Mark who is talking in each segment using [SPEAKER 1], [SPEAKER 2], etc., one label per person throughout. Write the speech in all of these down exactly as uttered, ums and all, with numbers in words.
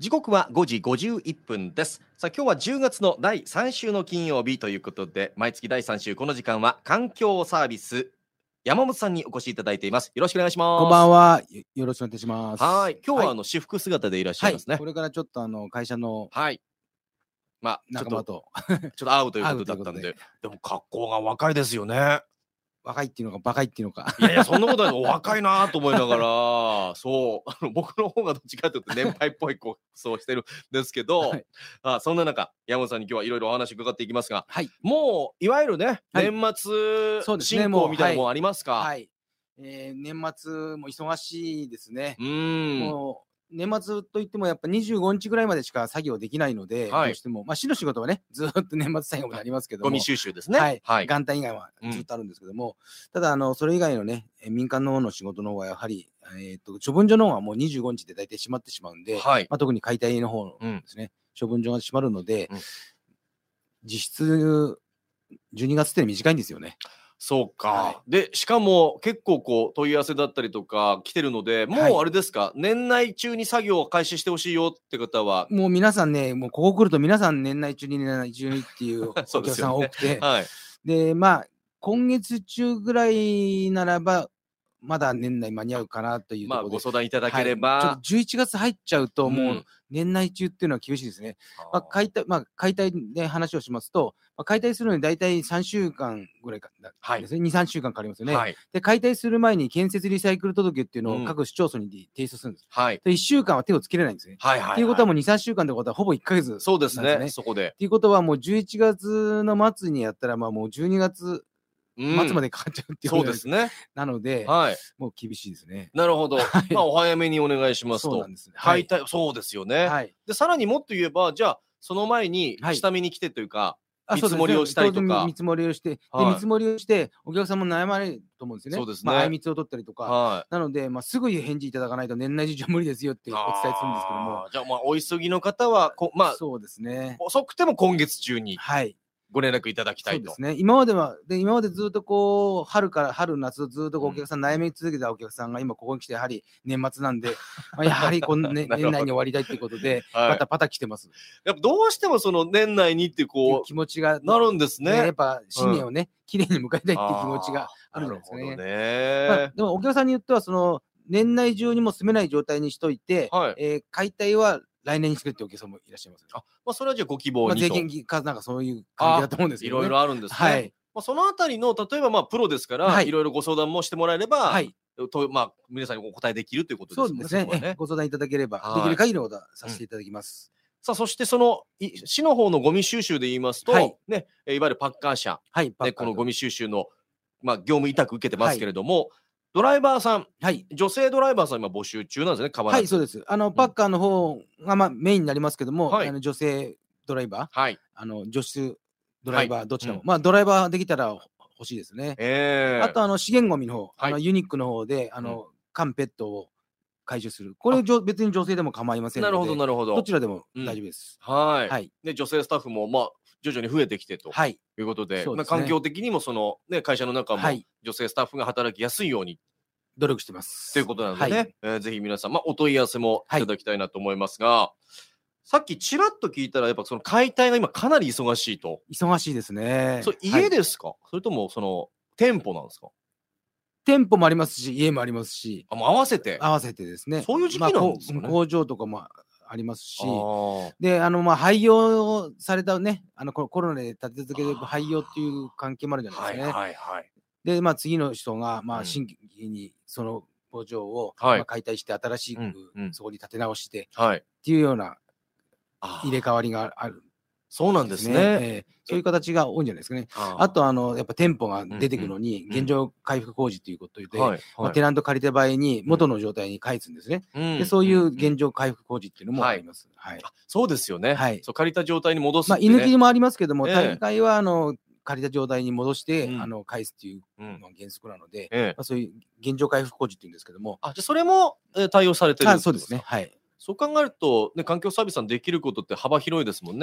[SPEAKER 1] 時刻はごじごじゅういっぷんです。さあ今日はじゅうがつのだいさん週の金曜日ということで、毎月だいさん週この時間は環境サービス山本さんにお越しいただいています。よろしくお願いします。
[SPEAKER 2] こんばんは。よよろしくお願いいたします。
[SPEAKER 1] はい、今日はあ
[SPEAKER 2] はい、
[SPEAKER 1] の私服姿でいらっしゃいますね。
[SPEAKER 2] これからちょっとあの会社の
[SPEAKER 1] はい。まあちょっと
[SPEAKER 2] 仲間と
[SPEAKER 1] ちょっと会うということだったんで、
[SPEAKER 2] 会うというこ
[SPEAKER 1] でも格好が若いですよね。
[SPEAKER 2] 若いっていうのかバカいっていうのか。
[SPEAKER 1] いやいやそんなことない。お若いなと思いながら、そうあの僕の方がどっちかというと年配っぽい服装してるんですけど、
[SPEAKER 2] はい、
[SPEAKER 1] あそんな中山本さんに今日はいろいろお話伺っていきますが、
[SPEAKER 2] はい、
[SPEAKER 1] もういわゆるね、
[SPEAKER 2] はい
[SPEAKER 1] 年末
[SPEAKER 2] そうですね
[SPEAKER 1] 進行みたいなもんありますか？
[SPEAKER 2] はい、えー年末も忙しいですね。
[SPEAKER 1] うーん。
[SPEAKER 2] もう年末といってもやっぱにじゅうごにちぐらいまでしか作業できないので、
[SPEAKER 1] はい
[SPEAKER 2] どうしてもまあ市の仕事はねずーっと年末最後までありますけども、
[SPEAKER 1] ゴミ収集ですね。
[SPEAKER 2] はい、
[SPEAKER 1] はい。
[SPEAKER 2] 元旦以外はずっとあるんですけども、ただあのそれ以外のねえー民間の方の仕事の方はやはり、えー、と処分所の方はもうにじゅうごにちで大体閉まってしまうんで、
[SPEAKER 1] はい。
[SPEAKER 2] まあ、特に解体の方ですね、処分所が閉まるので、
[SPEAKER 1] うん
[SPEAKER 2] 実質じゅうにがつって短いんですよね。
[SPEAKER 1] そうか、
[SPEAKER 2] は
[SPEAKER 1] でしかも結構こう問い合わせだったりとか来てるので、も
[SPEAKER 2] はい
[SPEAKER 1] うあれですか、年内中に作業を開始してほしいよって方は
[SPEAKER 2] もう皆さんね、もうここ来ると皆さん年内中に年内中にっていうお
[SPEAKER 1] そうですよね
[SPEAKER 2] 客さんが多くて、
[SPEAKER 1] はい。
[SPEAKER 2] で、まあ、今月中ぐらいならば、まだ年内間に合うかなというと
[SPEAKER 1] まあ
[SPEAKER 2] ころで、
[SPEAKER 1] ご相談いただけれ
[SPEAKER 2] はい、ちょ
[SPEAKER 1] ば、
[SPEAKER 2] っとじゅういちがつ入っちゃうと、も
[SPEAKER 1] う
[SPEAKER 2] うん年内中っていうのは厳しいですね。まあ、
[SPEAKER 1] あー
[SPEAKER 2] 解体、まあ、解体で話をしますと、まあ、解体するのに大体さんしゅうかんぐらいか
[SPEAKER 1] はい
[SPEAKER 2] ですね、に、さんしゅうかんかかりますよね。
[SPEAKER 1] はい
[SPEAKER 2] で、解体する前に建設リサイクル届っていうの
[SPEAKER 1] うん
[SPEAKER 2] を各市町村に提出するんです。
[SPEAKER 1] はい
[SPEAKER 2] で、いっしゅうかんは手をつけれないんですね。
[SPEAKER 1] はいはい、
[SPEAKER 2] っていうことはもうに、さんしゅうかんってことはほぼいっかげつなんです
[SPEAKER 1] そうですね、
[SPEAKER 2] ね。
[SPEAKER 1] そこで、
[SPEAKER 2] っていうことはもうじゅういちがつの末にやったら、まあもうじゅうにがつ
[SPEAKER 1] うん
[SPEAKER 2] 末までかかっちゃうっていう
[SPEAKER 1] そ
[SPEAKER 2] ことなんです。
[SPEAKER 1] うですね。
[SPEAKER 2] なので、
[SPEAKER 1] はい。
[SPEAKER 2] もう厳しいですね。
[SPEAKER 1] なるほど。
[SPEAKER 2] はい
[SPEAKER 1] まあお早めにお願いしますと
[SPEAKER 2] そうなん。です。はい。
[SPEAKER 1] 解体、そうですよね。
[SPEAKER 2] はい。
[SPEAKER 1] でさらにもっと言えば、じゃあその前に
[SPEAKER 2] はい
[SPEAKER 1] 下見に来てというか、
[SPEAKER 2] あ、
[SPEAKER 1] 見
[SPEAKER 2] そうですね
[SPEAKER 1] 積もりをしたりとか
[SPEAKER 2] 当然見積もりをして、で、
[SPEAKER 1] はい
[SPEAKER 2] 見積もりをして、お客さんも悩まれると思うんですよね。
[SPEAKER 1] そうですね
[SPEAKER 2] まあ、あいみつを取ったりとか。
[SPEAKER 1] はい。
[SPEAKER 2] なので、まあ、すぐ返事いただかないと年内中じゃ無理ですよってお伝えするんですけども
[SPEAKER 1] あ。ーじゃあまあお急ぎの方はこまあ
[SPEAKER 2] そうですね。
[SPEAKER 1] 遅くても今月中に
[SPEAKER 2] はい。
[SPEAKER 1] ご連絡いただきたいと。
[SPEAKER 2] そうですね。今までは、で、今までずっとこう、春から春夏ずっとこうお客さん悩み続けたお客さんが今ここに来てやはり年末なんで、まあ、やはりこの、ね、
[SPEAKER 1] なるほど
[SPEAKER 2] 年内に終わりたいっていうことで、
[SPEAKER 1] はい
[SPEAKER 2] パタパタ来てます。
[SPEAKER 1] やっぱどうしてもその年内にって
[SPEAKER 2] っていう
[SPEAKER 1] こ
[SPEAKER 2] 気持ちが
[SPEAKER 1] うなるんですね。
[SPEAKER 2] ねやっぱ新年をね、綺麗に迎えたいっていう気持ちがあるん
[SPEAKER 1] なるほど
[SPEAKER 2] ですね。
[SPEAKER 1] ね。
[SPEAKER 2] まあ、でもお客さんによってはその年内中にも住めない状態にしといて、
[SPEAKER 1] はい。
[SPEAKER 2] えー解体は来年にしてくれってお客さんもいらっしゃいます。
[SPEAKER 1] あ、まあそれはじゃあご希望
[SPEAKER 2] まあ、
[SPEAKER 1] にと。
[SPEAKER 2] 税金かなんかそういう関係だと思うんですけ
[SPEAKER 1] い
[SPEAKER 2] どね。
[SPEAKER 1] ろいろあるんですね。
[SPEAKER 2] はい
[SPEAKER 1] まあそのあたりの例えばまあプロですから、
[SPEAKER 2] はい
[SPEAKER 1] いろいろご相談もしてもらえれば、
[SPEAKER 2] はい、
[SPEAKER 1] とまあ皆さんにお答えできるということですもんね。
[SPEAKER 2] そうですね
[SPEAKER 1] そこはね。
[SPEAKER 2] ご相談いただければ、
[SPEAKER 1] はい
[SPEAKER 2] できる限りのことはさせていただきます。
[SPEAKER 1] さあそしてそのい市の方のゴミ収集で言いますと、
[SPEAKER 2] はい
[SPEAKER 1] ね、えいわゆるパッカー車、
[SPEAKER 2] はい、パッ
[SPEAKER 1] ね、
[SPEAKER 2] カーと
[SPEAKER 1] このゴミ収集のまあ業務委託受けてますけれども、ドライバーさん、
[SPEAKER 2] はい、
[SPEAKER 1] 女性ドライバーさん今募集中なんですね。変わらず
[SPEAKER 2] はい、そうです。あのパッカーの方がまあメインになりますけども、
[SPEAKER 1] はい
[SPEAKER 2] あの女性ドライバー、
[SPEAKER 1] はい。
[SPEAKER 2] あの助手ドライバー、
[SPEAKER 1] はい
[SPEAKER 2] どちらも、
[SPEAKER 1] うん
[SPEAKER 2] まあドライバーできたら欲しいですね。
[SPEAKER 1] ええ
[SPEAKER 2] あとあの資源ゴミの方、あの
[SPEAKER 1] はい
[SPEAKER 2] ユニックの方であの、缶ペットを回収する。これじょ別に女性でも構いませんので、
[SPEAKER 1] なるほどなるほど。
[SPEAKER 2] どちらでも
[SPEAKER 1] うん
[SPEAKER 2] 大丈夫です。
[SPEAKER 1] はい。
[SPEAKER 2] はい。
[SPEAKER 1] で女性スタッフもまあ徐々に増えてきてと
[SPEAKER 2] はい。
[SPEAKER 1] いうことで、
[SPEAKER 2] そうですね
[SPEAKER 1] まあ環境的にもそのね会社の中も
[SPEAKER 2] はい
[SPEAKER 1] 女性スタッフが働きやすいように
[SPEAKER 2] 努力してます。
[SPEAKER 1] ということなのでね、
[SPEAKER 2] はい。
[SPEAKER 1] えーぜひ皆さんまあお問い合わせもいただきたいなと思いますが、さっきちらっと聞いたらやっぱその解体が今かなり忙しいと。
[SPEAKER 2] 忙しいですね。
[SPEAKER 1] それ
[SPEAKER 2] はい
[SPEAKER 1] 家ですか、それともその店舗なんですか？
[SPEAKER 2] 店舗もありますし、家もありますし、
[SPEAKER 1] あもう合わせて。
[SPEAKER 2] 合わせてですね。
[SPEAKER 1] そういう時期なんですかね
[SPEAKER 2] まあこう工場とかもありますし、
[SPEAKER 1] あー
[SPEAKER 2] で、あの、まあ、廃業されたね、あの、ココロナで立て続けで廃業っていう関係もあるじゃない
[SPEAKER 1] はい
[SPEAKER 2] ですかね。
[SPEAKER 1] はいはい。
[SPEAKER 2] で、まあ、次の人が、まあ、
[SPEAKER 1] うん
[SPEAKER 2] 新規にその工場を、
[SPEAKER 1] はい
[SPEAKER 2] まあ、解体して新しく、
[SPEAKER 1] うんうん
[SPEAKER 2] そこに建て直してっ
[SPEAKER 1] はい。
[SPEAKER 2] ていうような
[SPEAKER 1] あー
[SPEAKER 2] 入れ替わりがある
[SPEAKER 1] そうなんですね。
[SPEAKER 2] ええそういう形が多いんじゃないですかね。
[SPEAKER 1] あー
[SPEAKER 2] あと、あの、やっぱ店舗が出てくるのに、
[SPEAKER 1] うん
[SPEAKER 2] 現状回復工事ということで、
[SPEAKER 1] はい
[SPEAKER 2] まあ、
[SPEAKER 1] はい
[SPEAKER 2] テナント借りた場合に元の状態に返すんですね。
[SPEAKER 1] うん
[SPEAKER 2] で、そういう
[SPEAKER 1] ん
[SPEAKER 2] 現状回復工事っていうのもあります。はい。
[SPEAKER 1] あそうですよね。
[SPEAKER 2] はい
[SPEAKER 1] そう借りた状態に戻す
[SPEAKER 2] まあ、
[SPEAKER 1] ってね。
[SPEAKER 2] 居抜きもありますけども、
[SPEAKER 1] ええ
[SPEAKER 2] 大概は、あの、借りた状態に戻して、
[SPEAKER 1] うん
[SPEAKER 2] あの、返すっていう
[SPEAKER 1] うん
[SPEAKER 2] のが原則なので、
[SPEAKER 1] ええ
[SPEAKER 2] まあ、そういう現状回復工事っていうんですけども、
[SPEAKER 1] あじゃあそれも、えー対応されてる
[SPEAKER 2] あ
[SPEAKER 1] ってこと
[SPEAKER 2] そうですね。。はい。
[SPEAKER 1] そう考えると、ね、環境サービスさんできることって幅広いですもんね。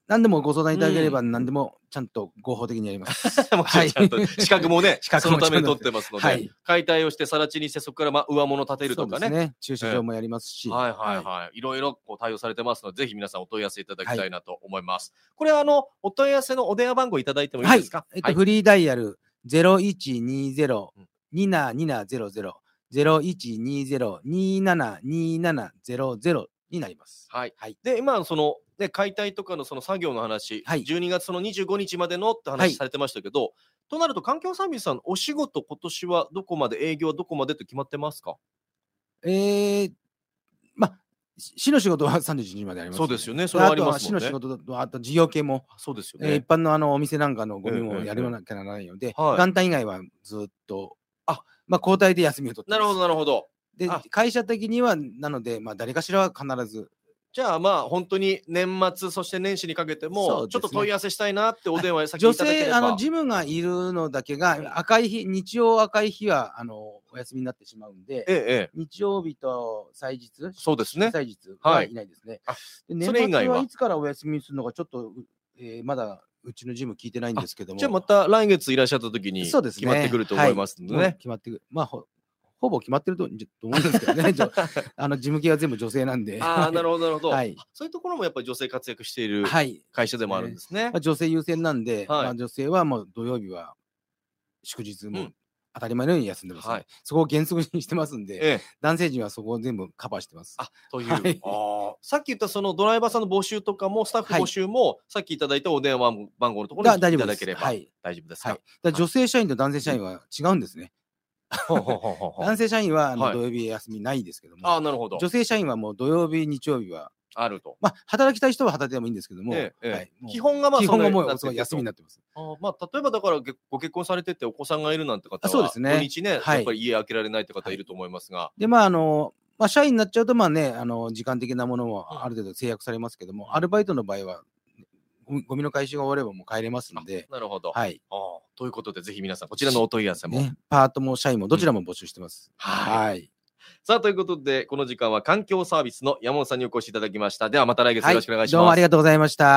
[SPEAKER 2] 何でもご相談いただければ何でもちゃんと合法的にやります。
[SPEAKER 1] もちろんちゃんと資格もね、
[SPEAKER 2] 資格も
[SPEAKER 1] そのために取ってますので、
[SPEAKER 2] はい、
[SPEAKER 1] 解体をして更地にしてそこからまあ上物立てるとかね。
[SPEAKER 2] そうですね、駐車場もやりますし、
[SPEAKER 1] はいはいはい、いろいろこう対応されてますので、ぜひ皆さんお問い合わせいただきたいなと思います。はい、これあのお問い合わせのお電話番号いただいてもいいですか？
[SPEAKER 2] はい、えっと、はい、フリーダイヤルゼロいちにゼロ にななになゼロゼロ ゼロいちにゼロ にななにななゼロゼロになります。
[SPEAKER 1] はい。はい、で今そのね、解体とかのその作業の話、はい、じゅうにがつのにじゅうごにちまでのって話されてましたけど、はい、となると環境サービスさんお仕事今年はどこまで、営業はどこまでって決まってますか？
[SPEAKER 2] えー、まあ市の仕事はさんじゅういちにちまであります、ね。
[SPEAKER 1] そうですよね。それはありますもんね。
[SPEAKER 2] あとは市の仕事とあと事業系も
[SPEAKER 1] そうですよね。
[SPEAKER 2] えー、一般のあのお店なんかのゴミもやらなきゃならないので、
[SPEAKER 1] はい、
[SPEAKER 2] 元旦以外はずっとあまあ交代で休みを取ってます。
[SPEAKER 1] なるほどなるほど。
[SPEAKER 2] で会社的にはなのでまあ誰かしらは必ず。
[SPEAKER 1] じゃあまあ本当に年末そして年始にかけてもちょっと問い合わせしたいなってお電話先いただければ。
[SPEAKER 2] 女性あのジムがいるのだけが赤い日、日曜赤い日はあのお休みになってしまうんで、
[SPEAKER 1] ええ、
[SPEAKER 2] 日曜日と祭日、
[SPEAKER 1] そうですね。
[SPEAKER 2] 祭日はいないですね。で年末はいつからお休みするのかちょっと、えー、まだうちのジム聞いてないんですけども。
[SPEAKER 1] じゃあまた来月いらっしゃった時に決まってくると思いますのでね。はい、
[SPEAKER 2] 決まってくる。まあほぼ決まってると思うんですけどね。あの事務系は全部女性なんで。
[SPEAKER 1] ああ、なるほどなるほど。
[SPEAKER 2] はい、
[SPEAKER 1] そういうところもやっぱり女性活躍している会社でもあるんですね。
[SPEAKER 2] はい、まあ、女性優先なんで、はい、まあ女性はもう土曜日は祝日も当たり前のように休んでます、ね、はい、そこを原則にしてますんで、ええ、男性陣はそこを全部カバーしてます。
[SPEAKER 1] あ、という、はい、あさっき言ったそのドライバーさんの募集とかもスタッフ募集も、はい、さっきいただいたお電話番号のところにいただければ大丈夫ですか？
[SPEAKER 2] はい、だ女性社員と男性社員は違うんですね。男性社員はあの土曜日休みないですけども、
[SPEAKER 1] あ、なるほど。
[SPEAKER 2] 女性社員はもう土曜日日曜日は
[SPEAKER 1] あると。
[SPEAKER 2] まあ働きたい人は働いてもいいんですけども、
[SPEAKER 1] ええはい、基本がまあ
[SPEAKER 2] 基本がもう休みになってます。
[SPEAKER 1] あまあ例えばだからご結婚されててお子さんがいるなんて方は、そうですね、土日ね、はい、やっぱり家開けられないって方いると思いますが、はい、
[SPEAKER 2] でまああのまあ社員になっちゃうとまあねあの時間的なものもある程度制約されますけども、うん、アルバイトの場合はゴミの回収が終わればもう帰れますので。
[SPEAKER 1] なるほど。
[SPEAKER 2] はい。
[SPEAKER 1] あということでぜひ皆さんこちらのお問い合わせも、
[SPEAKER 2] ね、パートも社員もどちらも募集してます。
[SPEAKER 1] うん、はい。はいさあということでこの時間は環境サービスの山本さんにお越しいただきました。ではまた来月よろしくお願いします。はい、
[SPEAKER 2] どうもありがとうございました。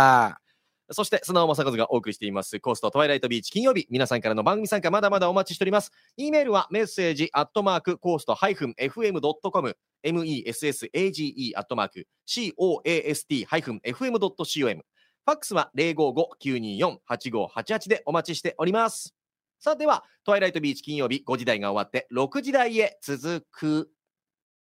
[SPEAKER 1] そして砂尾正和がお送りしていますコーストトワイライトビーチ金曜日、皆さんからの番組参加まだまだお待ちしております。 E メールはメッセージアットマークコーストハイフン エフエムドットコム メッセージアットマーク コーストハイフン エフエムドットコム ファックスは ゼロごご きゅうによん はちごはちはち でお待ちしております。さあではトワイライトビーチ金曜日ごじ台が終わってろくじ台へ続く。